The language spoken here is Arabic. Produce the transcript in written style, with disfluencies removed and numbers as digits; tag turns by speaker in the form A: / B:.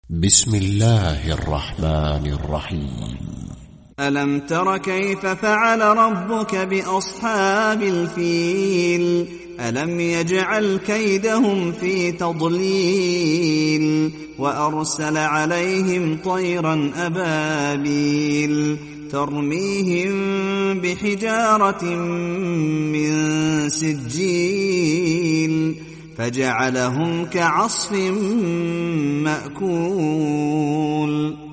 A: بسم الله الرحمن الرحيم.
B: ألم تر كيف فعل ربك بأصحاب الفيل ألم يجعل كيدهم في تضليل وأرسل عليهم طيرا أبابيل ترميهم بحجارة من سجيل فجعلهم كعصف مأكول.